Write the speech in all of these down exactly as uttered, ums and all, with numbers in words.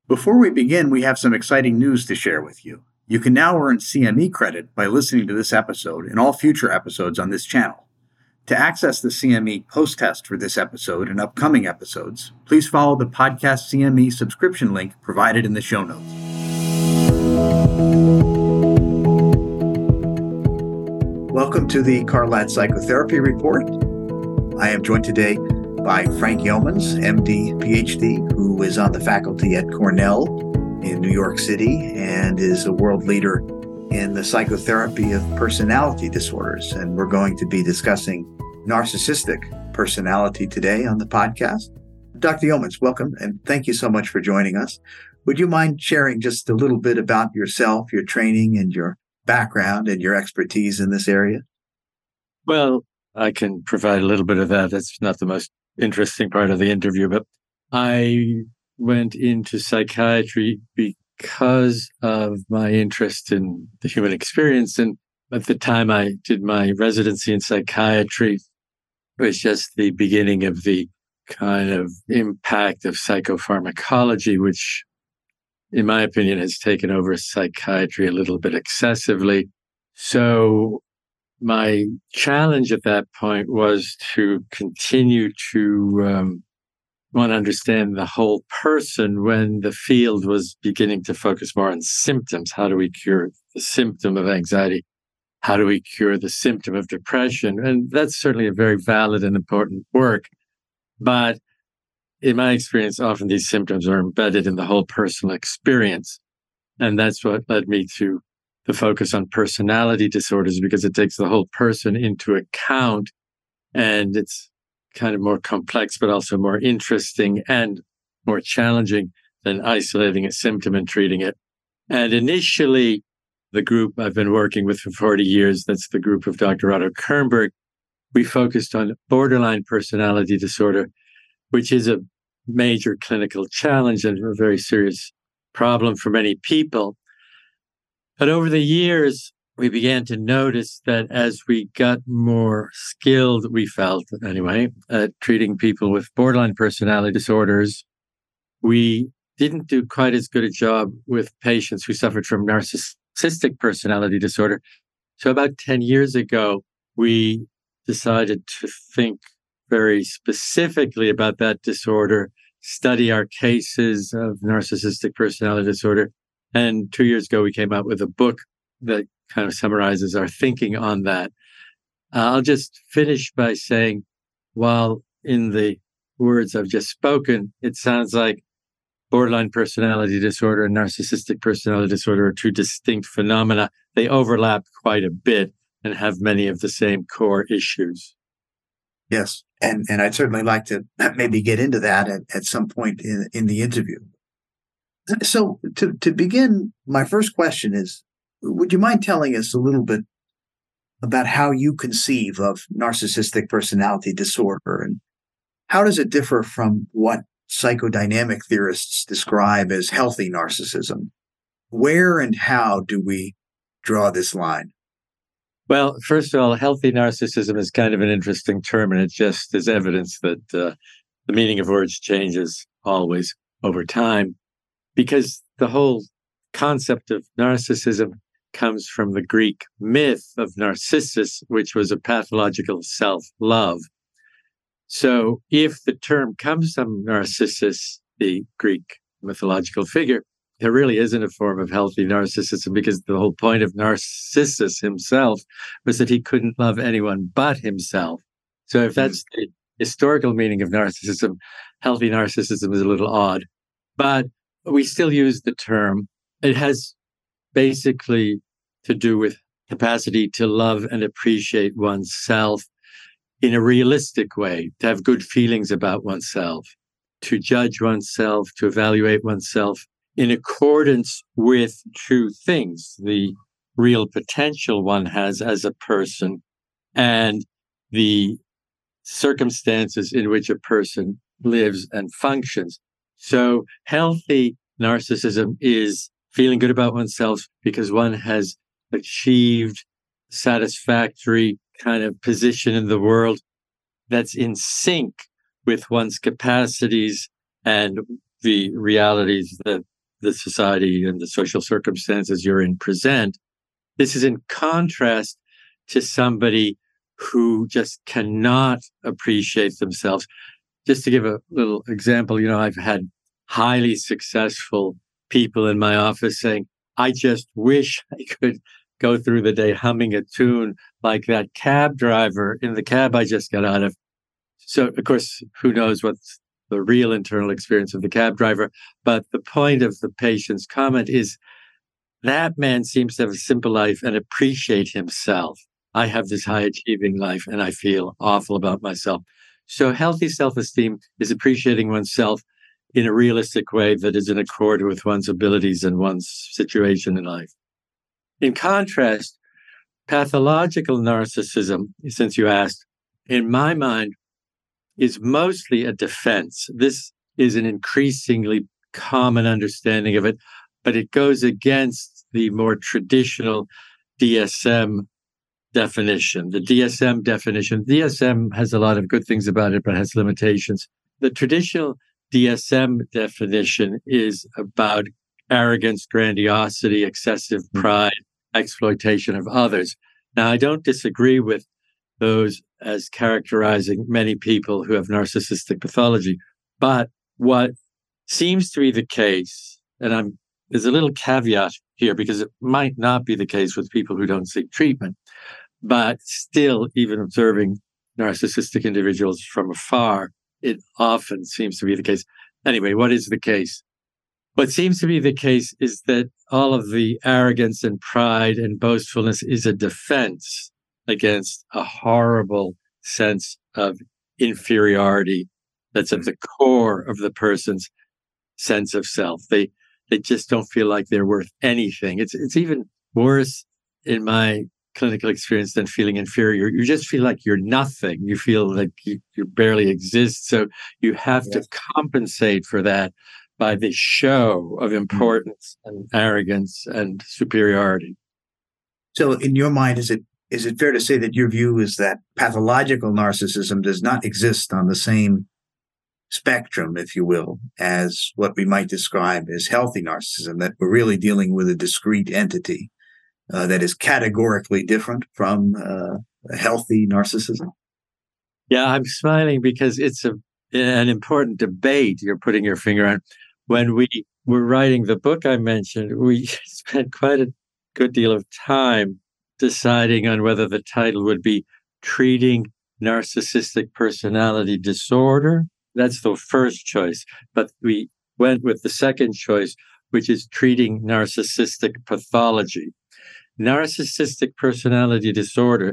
Before we begin, we have some exciting news to share with you. You can now earn C M E credit by listening to this episode and all future episodes on this channel. To access the C M E post-test for this episode and upcoming episodes, please follow the podcast C M E subscription link provided in the show notes. Welcome to the Carlat Psychotherapy Report. I am joined today by Frank Yeomans, M D, P H D, who is on the faculty at Cornell in New York City and is a world leader in the psychotherapy of personality disorders. And we're going to be discussing narcissistic personality today on the podcast. Doctor Yeomans, welcome, and thank you so much for joining us. Would you mind sharing just a little bit about yourself, your training, and your background and your expertise in this area? Well, I can provide a little bit of that. That's not the most interesting part of the interview, but I went into psychiatry because of my interest in the human experience. And at the time I did my residency in psychiatry, it was just the beginning of the kind of impact of psychopharmacology, which, in my opinion, has taken over psychiatry a little bit excessively. So my challenge at that point was to continue to um, want to understand the whole person when the field was beginning to focus more on symptoms. How do we cure the symptom of anxiety? How do we cure the symptom of depression? And that's certainly a very valid and important work. But in my experience, often these symptoms are embedded in the whole personal experience. And that's what led me to the focus on personality disorders, because it takes the whole person into account, and it's kind of more complex, but also more interesting and more challenging than isolating a symptom and treating it. And initially, the group I've been working with for forty years, that's the group of Doctor Otto Kernberg, we focused on borderline personality disorder, which is a major clinical challenge and a very serious problem for many people. But over the years, we began to notice that as we got more skilled, we felt anyway, at treating people with borderline personality disorders, we didn't do quite as good a job with patients who suffered from narcissistic personality disorder. So about ten years ago, we decided to think very specifically about that disorder, study our cases of narcissistic personality disorder. And two years ago, we came out with a book that kind of summarizes our thinking on that. Uh, I'll just finish by saying, while in the words I've just spoken, it sounds like borderline personality disorder and narcissistic personality disorder are two distinct phenomena. They overlap quite a bit and have many of the same core issues. Yes, and and I'd certainly like to maybe get into that at, at some point in, in the interview. So to, to begin, my first question is, would you mind telling us a little bit about how you conceive of narcissistic personality disorder, and how does it differ from what psychodynamic theorists describe as healthy narcissism? Where and how do we draw this line? Well, first of all, healthy narcissism is kind of an interesting term, and it just is evidence that uh, the meaning of words changes always over time, because the whole concept of narcissism comes from the Greek myth of Narcissus, which was a pathological self-love. So if the term comes from Narcissus, the Greek mythological figure, there really isn't a form of healthy narcissism, because the whole point of Narcissus himself was that he couldn't love anyone but himself. So if that's the historical meaning of narcissism, healthy narcissism is a little odd. But we still use the term. It has basically to do with capacity to love and appreciate oneself in a realistic way, to have good feelings about oneself, to judge oneself, to evaluate oneself in accordance with two things: the real potential one has as a person and the circumstances in which a person lives and functions. So healthy narcissism is feeling good about oneself because one has achieved satisfactory kind of position in the world that's in sync with one's capacities and the realities that the society and the social circumstances you're in present. This is in contrast to somebody who just cannot appreciate themselves. Just to give a little example, you know, I've had highly successful people in my office saying, I just wish I could go through the day humming a tune like that cab driver in the cab I just got out of. So, of course, who knows what's the real internal experience of the cab driver. But the point of the patient's comment is that man seems to have a simple life and appreciate himself. I have this high achieving life and I feel awful about myself. So healthy self-esteem is appreciating oneself in a realistic way that is in accord with one's abilities and one's situation in life. In contrast, pathological narcissism, since you asked, in my mind, is mostly a defense. This is an increasingly common understanding of it, but it goes against the more traditional D S M definition. The D S M definition, D S M has a lot of good things about it, but has limitations. The traditional D S M definition is about arrogance, grandiosity, excessive pride, exploitation of others. Now, I don't disagree with those as characterizing many people who have narcissistic pathology, but what seems to be the case, and I'm there's a little caveat here because it might not be the case with people who don't seek treatment, but still, even observing narcissistic individuals from afar, it often seems to be the case. Anyway, what is the case? What seems to be the case is that all of the arrogance and pride and boastfulness is a defense against a horrible sense of inferiority that's at the core of the person's sense of self. They they just don't feel like they're worth anything. It's it's even worse in my clinical experience than feeling inferior. You just feel like you're nothing. You feel like you, you barely exist. So you have yes. to compensate for that by the show of importance and arrogance and superiority. So in your mind, is it is it fair to say that your view is that pathological narcissism does not exist on the same spectrum, if you will, as what we might describe as healthy narcissism, that we're really dealing with a discrete entity uh, that is categorically different from uh, a healthy narcissism? Yeah, I'm smiling because it's a, an important debate you're putting your finger on. When we were writing the book I mentioned, we spent quite a good deal of time deciding on whether the title would be Treating Narcissistic Personality Disorder. That's the first choice. But we went with the second choice, which is Treating Narcissistic Pathology. Narcissistic personality disorder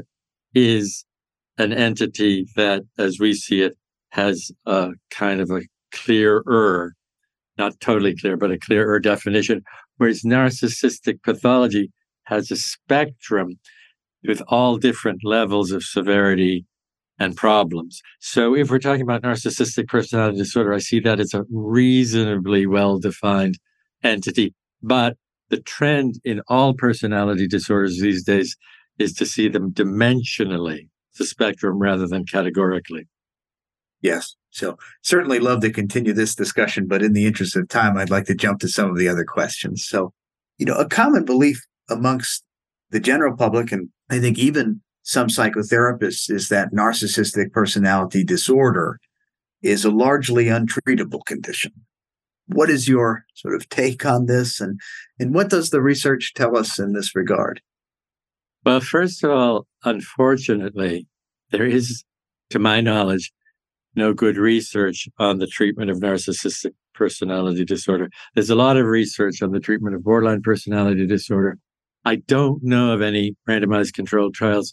is an entity that, as we see it, has a kind of a clearer, not totally clear, but a clearer definition, whereas narcissistic pathology has a spectrum with all different levels of severity and problems. So if we're talking about narcissistic personality disorder, I see that as a reasonably well-defined entity. But the trend in all personality disorders these days is to see them dimensionally, the spectrum, rather than categorically. Yes. So certainly love to continue this discussion, but in the interest of time, I'd like to jump to some of the other questions. So, you know, a common belief amongst the general public, and I think even some psychotherapists, is that narcissistic personality disorder is a largely untreatable condition. What is your sort of take on this, and, and what does the research tell us in this regard? Well, first of all, unfortunately, there is, to my knowledge, no good research on the treatment of narcissistic personality disorder. There's a lot of research on the treatment of borderline personality disorder. I don't know of any randomized controlled trials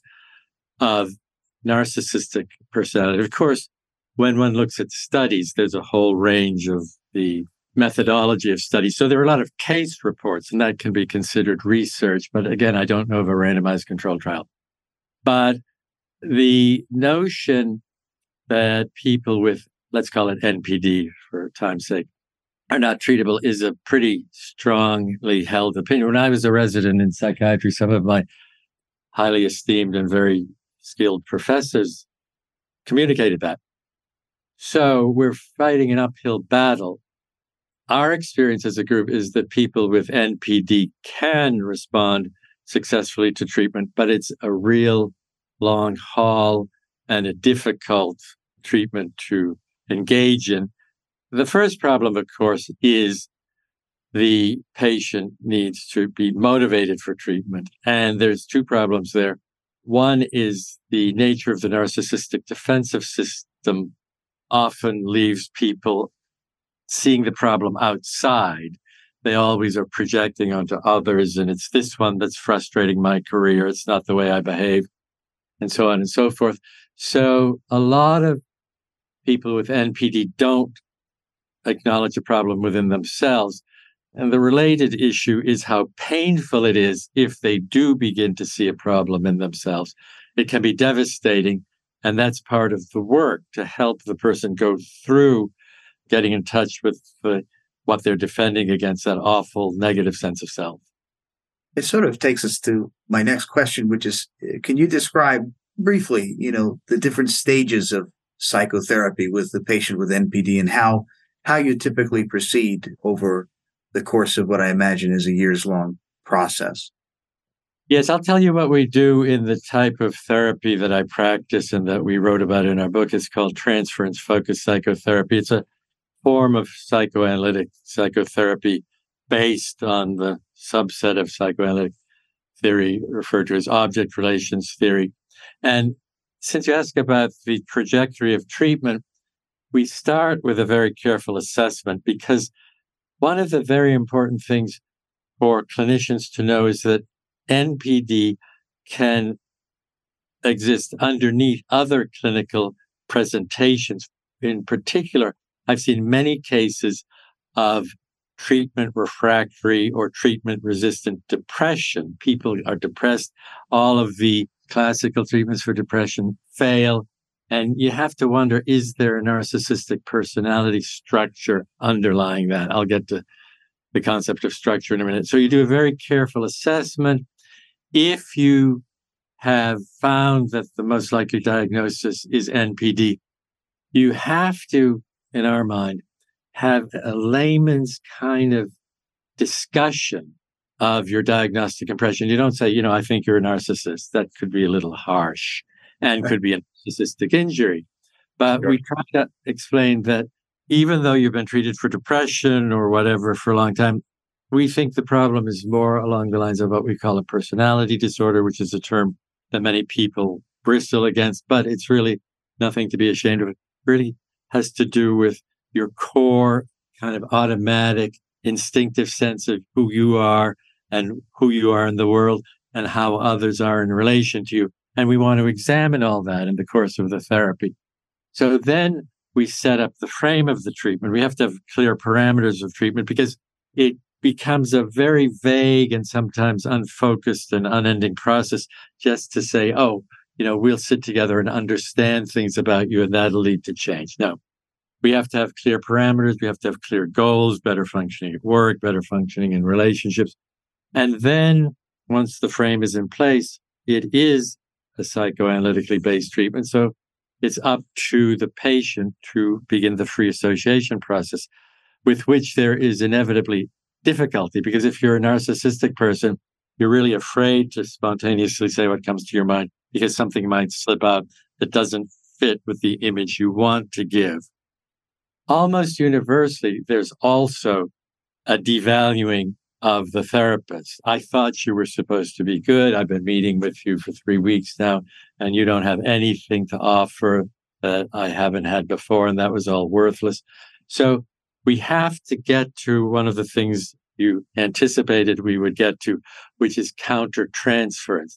of narcissistic personality. Of course, when one looks at studies, there's a whole range of the methodology of studies. So there are a lot of case reports, and that can be considered research. But again, I don't know of a randomized controlled trial. But the notion that people with, let's call it N P D for time's sake, are not treatable is a pretty strongly held opinion. When I was a resident in psychiatry, some of my highly esteemed and very skilled professors communicated that. So we're fighting an uphill battle our experience as a group is that people with N P D can respond successfully to treatment, but it's a real long haul and a difficult treatment to engage in. The first problem, of course, is the patient needs to be motivated for treatment. And there's two problems there. One is the nature of the narcissistic defensive system often leaves people seeing the problem outside. They always are projecting onto others, and it's this one that's frustrating my career. It's not the way I behave, and so on and so forth. So a lot of people with N P D don't acknowledge a problem within themselves. And the related issue is how painful it is if they do begin to see a problem in themselves. It can be devastating, and that's part of the work to help the person go through getting in touch with the, what they're defending against, that awful negative sense of self. It sort of takes us to my next question, which is, can you describe briefly, you know, the different stages of psychotherapy with the patient with N P D and how how you typically proceed over the course of what I imagine is a years-long process? Yes, I'll tell you what we do in the type of therapy that I practice and that we wrote about in our book. It's called transference-focused psychotherapy. It's a form of psychoanalytic psychotherapy based on the subset of psychoanalytic theory referred to as object relations theory. And since you ask about the trajectory of treatment, we start with a very careful assessment, because one of the very important things for clinicians to know is that N P D can exist underneath other clinical presentations. In particular, I've seen many cases of treatment refractory or treatment resistant depression. People are depressed. All of the classical treatments for depression fail. And you have to wonder, is there a narcissistic personality structure underlying that? I'll get to the concept of structure in a minute. So you do a very careful assessment. If you have found that the most likely diagnosis is N P D, you have to, in our mind, have a layman's kind of discussion of your diagnostic impression. You don't say, you know, I think you're a narcissist. That could be a little harsh and could be a narcissistic injury. But sure. We try to explain that even though you've been treated for depression or whatever for a long time, we think the problem is more along the lines of what we call a personality disorder, which is a term that many people bristle against, but it's really nothing to be ashamed of. It really has to do with your core kind of automatic, instinctive sense of who you are and who you are in the world and how others are in relation to you. And we want to examine all that in the course of the therapy. So then we set up the frame of the treatment. We have to have clear parameters of treatment, because it becomes a very vague and sometimes unfocused and unending process just to say, oh, you know, we'll sit together and understand things about you and that'll lead to change. No, we have to have clear parameters. We have to have clear goals, better functioning at work, better functioning in relationships. And then once the frame is in place, it is a psychoanalytically based treatment. So it's up to the patient to begin the free association process, with which there is inevitably difficulty, because if you're a narcissistic person, you're really afraid to spontaneously say what comes to your mind, because something might slip out that doesn't fit with the image you want to give. Almost universally, there's also a devaluing of the therapist. I thought you were supposed to be good. I've been meeting with you for three weeks now, and you don't have anything to offer that I haven't had before, and that was all worthless. So we have to get to one of the things you anticipated we would get to, which is countertransference.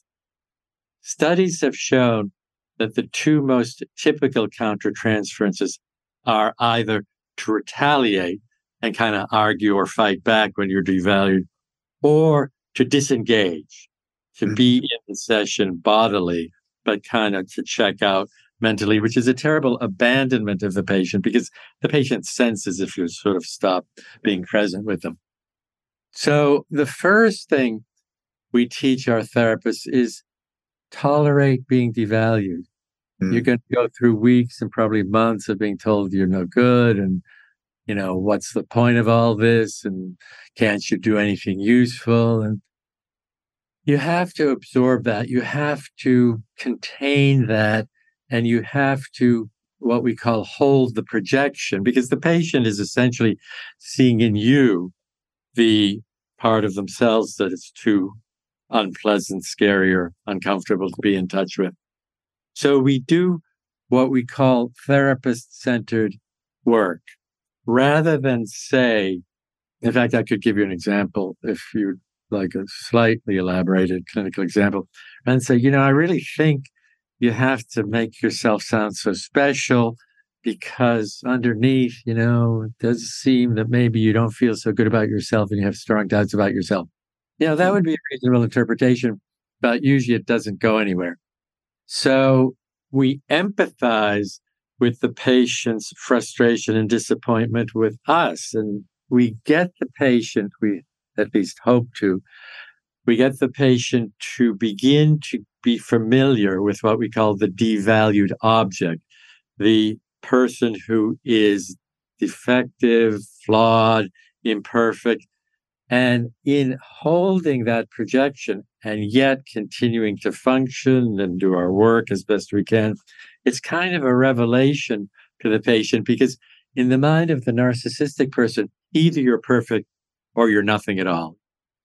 Studies have shown that the two most typical countertransferences are either to retaliate and kind of argue or fight back when you're devalued, or to disengage, to mm-hmm. be in the session bodily, but kind of to check out mentally, which is a terrible abandonment of the patient, because the patient senses if you sort of stop being present with them. So the first thing we teach our therapists is tolerate being devalued. Mm. You're going to go through weeks and probably months of being told you're no good and you know, what's the point of all this? And can't you do anything useful? And you have to absorb that. You have to contain that. And you have to, what we call, hold the projection, because the patient is essentially seeing in you the part of themselves that is too unpleasant, scary, or uncomfortable to be in touch with. So we do what we call therapist-centered work. Rather than say, in fact, I could give you an example if you'd like a slightly elaborated clinical example, and say, you know, I really think you have to make yourself sound so special because underneath, you know, it does seem that maybe you don't feel so good about yourself and you have strong doubts about yourself. You know, that would be a reasonable interpretation, but usually it doesn't go anywhere. So we empathize with the patient's frustration and disappointment with us, and we get the patient, we at least hope to, we get the patient to begin to be familiar with what we call the devalued object, the person who is defective, flawed, imperfect. And in holding that projection and yet continuing to function and do our work as best we can, it's kind of a revelation to the patient, because in the mind of the narcissistic person, either you're perfect or you're nothing at all.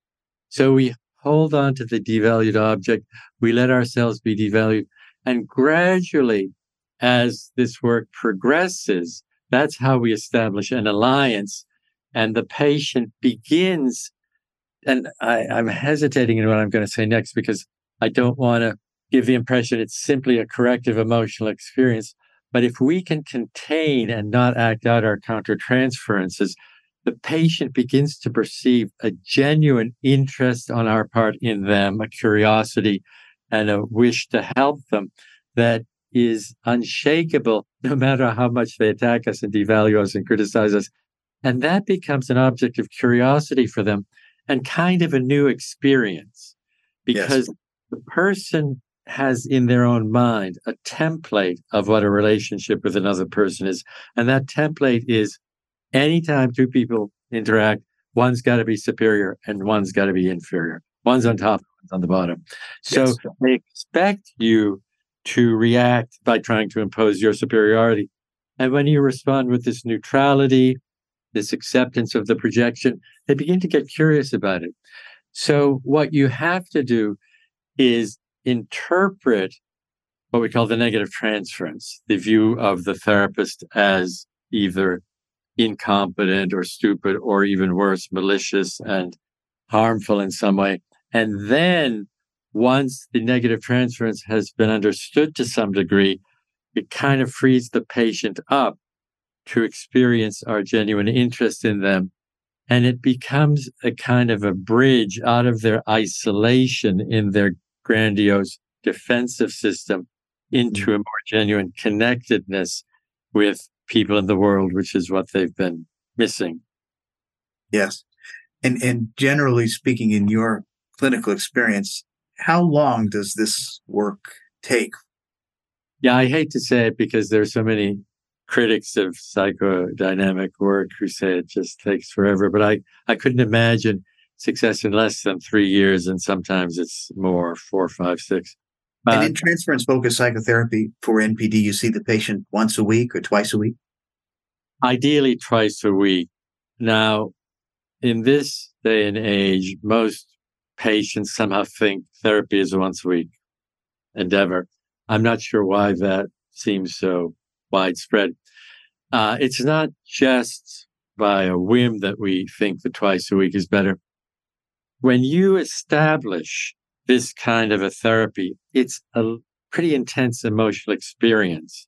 So we hold on to the devalued object, we let ourselves be devalued, and gradually, as this work progresses, that's how we establish an alliance. And the patient begins, and I, I'm hesitating in what I'm going to say next because I don't want to give the impression it's simply a corrective emotional experience. But if we can contain and not act out our countertransferences, the patient begins to perceive a genuine interest on our part in them, a curiosity and a wish to help them that is unshakable, no matter how much they attack us and devalue us and criticize us. And that becomes an object of curiosity for them and kind of a new experience, because yes, the person has in their own mind a template of what a relationship with another person is. And that template is anytime two people interact, one's got to be superior and one's got to be inferior. One's on top, one's on the bottom. So yes, they expect you to react by trying to impose your superiority. And when you respond with this neutrality, this acceptance of the projection, they begin to get curious about it. So what you have to do is interpret what we call the negative transference, the view of the therapist as either incompetent or stupid or even worse, malicious and harmful in some way. And then once the negative transference has been understood to some degree, it kind of frees the patient up to experience our genuine interest in them. And it becomes a kind of a bridge out of their isolation in their grandiose defensive system into mm-hmm. a more genuine connectedness with people in the world, which is what they've been missing. Yes. And and generally speaking, in your clinical experience, how long does this work take? Yeah, I hate to say it because there's so many critics of psychodynamic work who say it just takes forever, but I, I couldn't imagine success in less than three years, and sometimes it's more, four, five, six. Uh, and in transference-focused psychotherapy for N P D, you see the patient once a week or twice a week? Ideally, twice a week. Now, in this day and age, most patients somehow think therapy is a once a week endeavor. I'm not sure why that seems so widespread. Uh, it's not just by a whim that we think that twice a week is better. When you establish this kind of a therapy, it's a pretty intense emotional experience.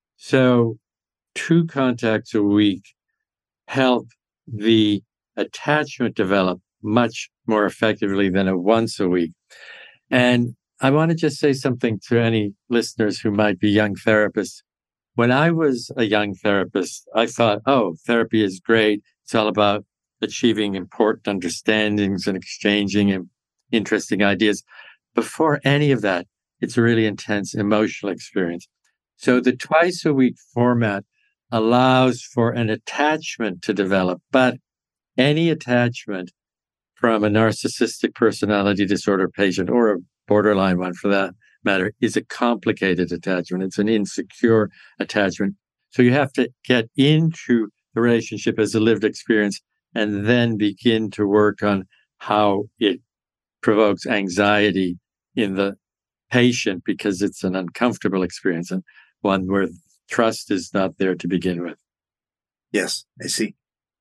So two contacts a week help the attachment develop much more effectively than a once a week. And I want to just say something to any listeners who might be young therapists. When I was a young therapist, I thought, oh, therapy is great. It's all about achieving important understandings and exchanging interesting ideas. Before any of that, it's a really intense emotional experience. So the twice a week format allows for an attachment to develop. But any attachment from a narcissistic personality disorder patient, or a borderline one for that matter, is a complicated attachment. It's an insecure attachment. So you have to get into the relationship as a lived experience and then begin to work on how it provokes anxiety in the patient, because it's an uncomfortable experience and one where trust is not there to begin with. Yes, I see.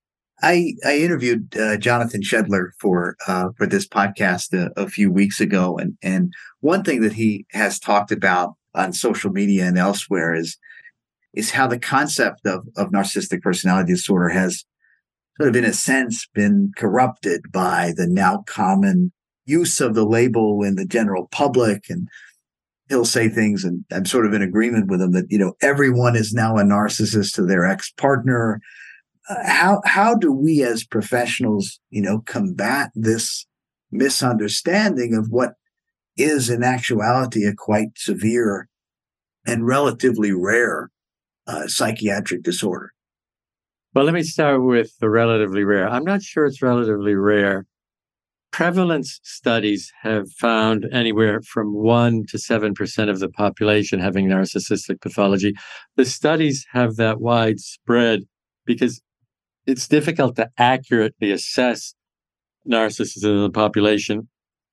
I I interviewed uh, Jonathan Shedler for uh, for this podcast a, a few weeks ago, and and one thing that he has talked about on social media and elsewhere is is how the concept of of narcissistic personality disorder has sort of, in a sense, been corrupted by the now common use of the label in the general public. And he'll say things, and I'm sort of in agreement with him, that, you know, everyone is now a narcissist to their ex-partner. Uh, how how do we as professionals, you know, combat this misunderstanding of what is in actuality a quite severe and relatively rare uh, psychiatric disorder? Well, let me start with the relatively rare. I'm not sure it's relatively rare. Prevalence studies have found anywhere from one to seven percent of the population having narcissistic pathology. The studies have that widespread because it's difficult to accurately assess narcissism in the population,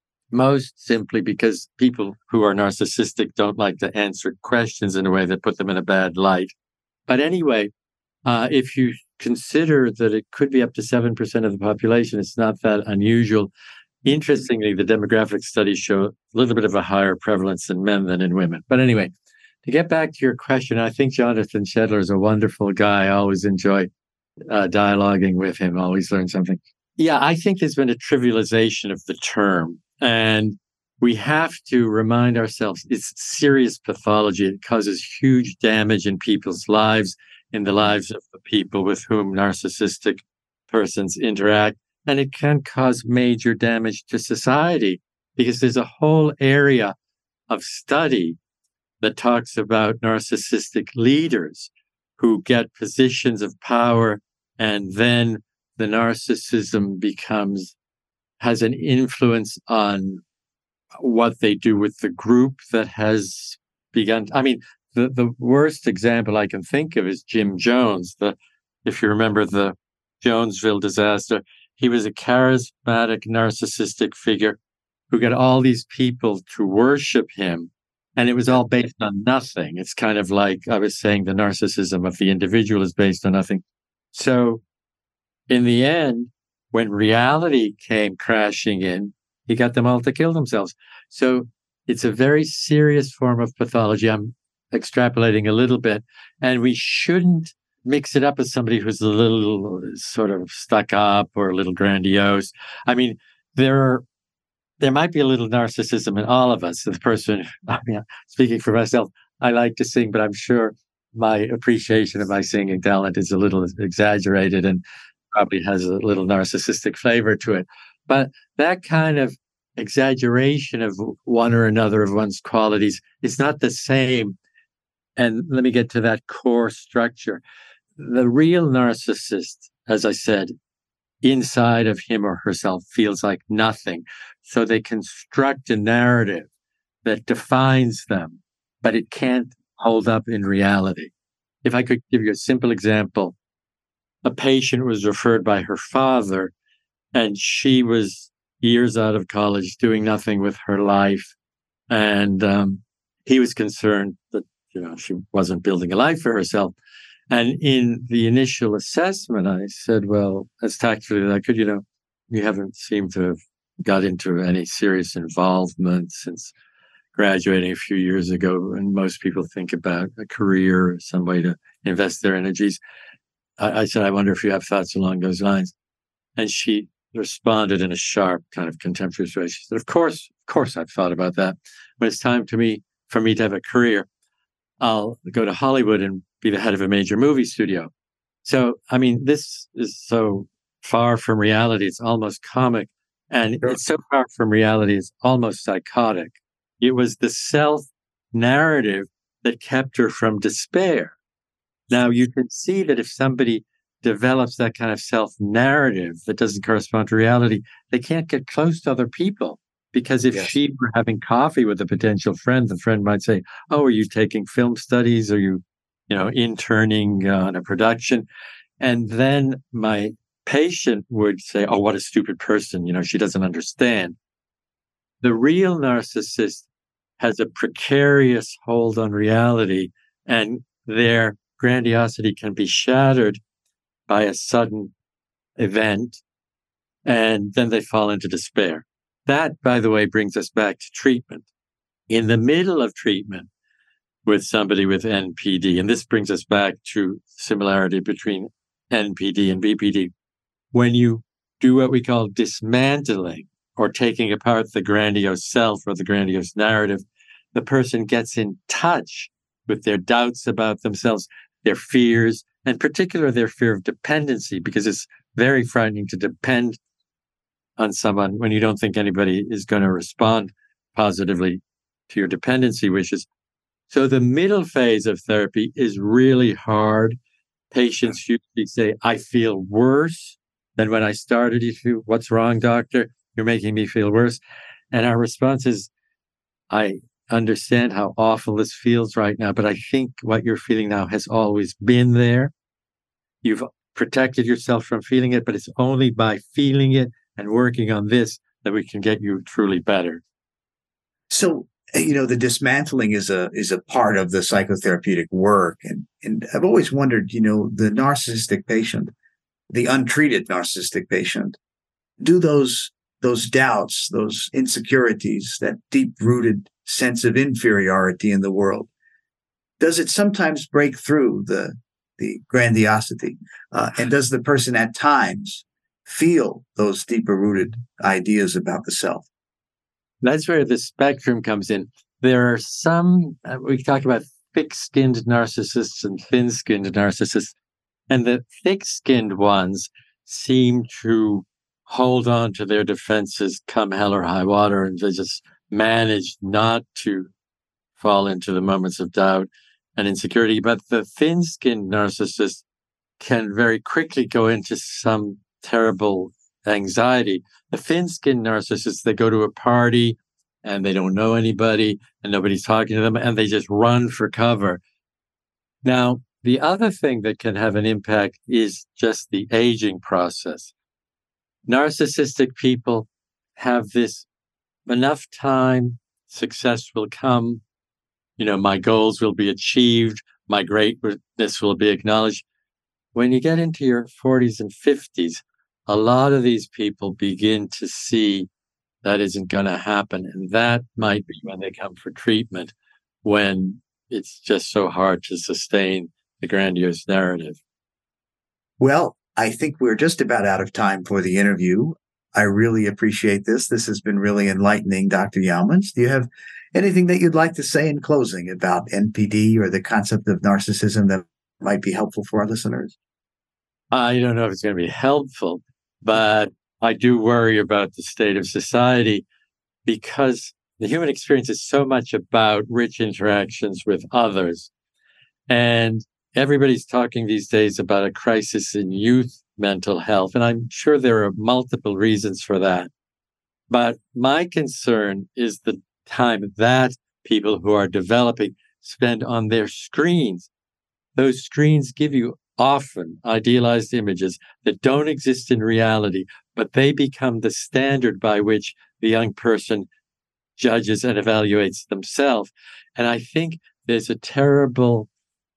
most simply because people who are narcissistic don't like to answer questions in a way that put them in a bad light. But anyway, uh, if you consider that it could be up to seven percent of the population, it's not that unusual. Interestingly, the demographic studies show a little bit of a higher prevalence in men than in women. But anyway, to get back to your question, I think Jonathan Shedler is a wonderful guy. I always enjoy uh, dialoguing with him, always learn something. Yeah, I think there's been a trivialization of the term, and we have to remind ourselves it's serious pathology. It causes huge damage in people's lives, in the lives of the people with whom narcissistic persons interact. And it can cause major damage to society, because there's a whole area of study that talks about narcissistic leaders who get positions of power, and then the narcissism becomes, has an influence on what they do with the group that has begun. I mean, the, the worst example I can think of is Jim Jones. The, if you remember the Jonesville disaster, he was a charismatic, narcissistic figure who got all these people to worship him. And it was all based on nothing. It's kind of like I was saying, the narcissism of the individual is based on nothing. So in the end, when reality came crashing in, he got them all to kill themselves. So it's a very serious form of pathology. I'm extrapolating a little bit. And we shouldn't mix it up with somebody who's a little sort of stuck up or a little grandiose. I mean, there are There might be a little narcissism in all of us. The person, I mean, speaking for myself, I like to sing, but I'm sure my appreciation of my singing talent is a little exaggerated and probably has a little narcissistic flavor to it. But that kind of exaggeration of one or another of one's qualities is not the same. And let me get to that core structure. The real narcissist, as I said, inside of him or herself feels like nothing. So they construct a narrative that defines them, but it can't hold up in reality. If I could give you a simple example, a patient was referred by her father, and she was years out of college doing nothing with her life. And um, he was concerned that, you know, she wasn't building a life for herself. And in the initial assessment, I said, well, as tactfully as I could, you know, you haven't seemed to have got into any serious involvement since graduating a few years ago. And most people think about a career or some way to invest their energies. I, I said, I wonder if you have thoughts along those lines. And she responded in a sharp, kind of contemptuous way. She said, of course, of course, I've thought about that. When it's time to me, for me to have a career, I'll go to Hollywood and be the head of a major movie studio. So, I mean, this is so far from reality. It's almost comic. And Sure. It's so far from reality, it's almost psychotic. It was the self narrative that kept her from despair. Now, you can see that if somebody develops that kind of self-narrative that doesn't correspond to reality, they can't get close to other people. Because if Yes. she were having coffee with a potential friend, the friend might say, "Oh, are you taking film studies? Are you, you know, interning on a production?" And then my patient would say, "Oh, what a stupid person. You know, she doesn't understand." The real narcissist has a precarious hold on reality, and their grandiosity can be shattered by a sudden event, and then they fall into despair. That, by the way, brings us back to treatment. In the middle of treatment with somebody with N P D, and this brings us back to similarity between N P D and B P D, when you do what we call dismantling or taking apart the grandiose self or the grandiose narrative, the person gets in touch with their doubts about themselves, their fears, and particularly their fear of dependency, because it's very frightening to depend on someone when you don't think anybody is going to respond positively to your dependency wishes. So the middle phase of therapy is really hard. Patients usually say, "I feel worse than when I started." You feel, "What's wrong, doctor? You're making me feel worse." And our response is, "I understand how awful this feels right now, but I think what you're feeling now has always been there. You've protected yourself from feeling it, but it's only by feeling it and working on this that we can get you truly better." So, you know, the dismantling is a is a part of the psychotherapeutic work. And, and I've always wondered, you know, the narcissistic patient, the untreated narcissistic patient, do those those doubts, those insecurities, that deep-rooted sense of inferiority in the world, does it sometimes break through the the grandiosity? Uh, and does the person at times feel those deeper-rooted ideas about the self? That's where the spectrum comes in. There are some, uh, we talk about thick-skinned narcissists and thin-skinned narcissists, and the thick-skinned ones seem to hold on to their defenses come hell or high water, and they just manage not to fall into the moments of doubt and insecurity. But the thin-skinned narcissist can very quickly go into some terrible anxiety. The thin-skinned narcissists, they go to a party and they don't know anybody and nobody's talking to them and they just run for cover. Now, the other thing that can have an impact is just the aging process. Narcissistic people have this enough time, success will come, you know, my goals will be achieved, my greatness will be acknowledged. When you get into your forties and fifties, a lot of these people begin to see that isn't going to happen. And that might be when they come for treatment, when it's just so hard to sustain the grandiose narrative. Well, I think we're just about out of time for the interview. I really appreciate this. This has been really enlightening, Doctor Youmans. Do you have anything that you'd like to say in closing about N P D or the concept of narcissism that might be helpful for our listeners? I don't know if it's going to be helpful, but I do worry about the state of society because the human experience is so much about rich interactions with others. And everybody's talking these days about a crisis in youth mental health. And I'm sure there are multiple reasons for that. But my concern is the time that people who are developing spend on their screens. Those screens give you often idealized images that don't exist in reality, but they become the standard by which the young person judges and evaluates themselves. And I think there's a terrible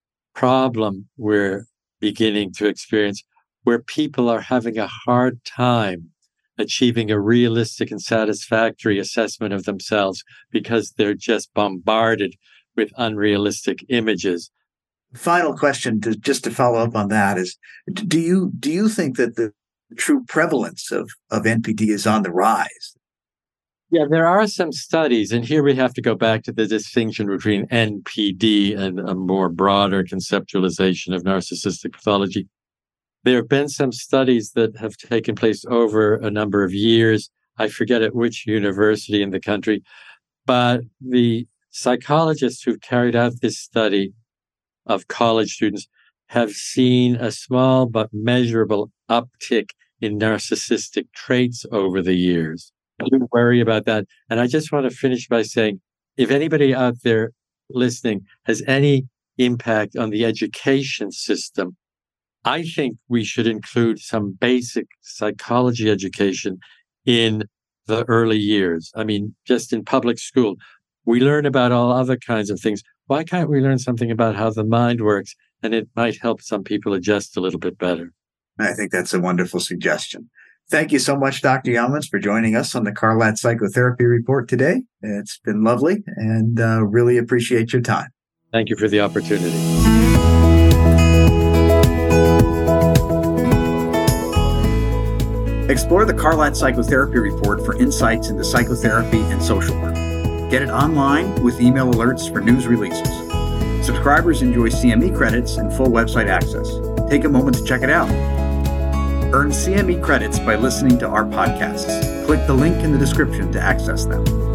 problem we're beginning to experience where people are having a hard time achieving a realistic and satisfactory assessment of themselves because they're just bombarded with unrealistic images. Final question, to, just to follow up on that, is: Do you do you think that the true prevalence of of N P D is on the rise? Yeah, there are some studies, and here we have to go back to the distinction between N P D and a more broader conceptualization of narcissistic pathology. There have been some studies that have taken place over a number of years. I forget at which university in the country, but the psychologists who carried out this study of college students have seen a small but measurable uptick in narcissistic traits over the years. I do worry about that. And I just want to finish by saying, if anybody out there listening has any impact on the education system, I think we should include some basic psychology education in the early years. I mean, just in public school, we learn about all other kinds of things. Why can't we learn something about how the mind works? And it might help some people adjust a little bit better. I think that's a wonderful suggestion. Thank you so much, Doctor Yeomans, for joining us on the Carlat Psychotherapy Report today. It's been lovely and uh, really appreciate your time. Thank you for the opportunity. Explore the Carlat Psychotherapy Report for insights into psychotherapy and social work. Get it online with email alerts for news releases. Subscribers enjoy C M E credits and full website access. Take a moment to check it out. Earn C M E credits by listening to our podcasts. Click the link in the description to access them.